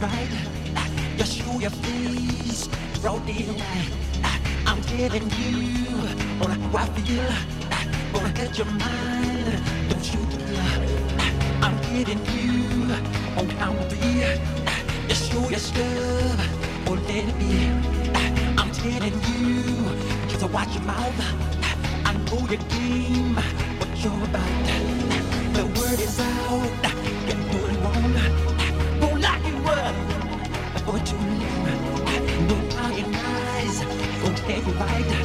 right. Just show your face, broad daylight. I'm telling you, on how I feel. Gonna get your mind, don't you feel? I'm getting you on count three. Just show your stuff, or let it be. I'm telling you, cause I watch your mouth. I know your game, what you're about. The word is out, you're doing wrong. Won't like you up for too long. No lying eyes, gon' tell you right.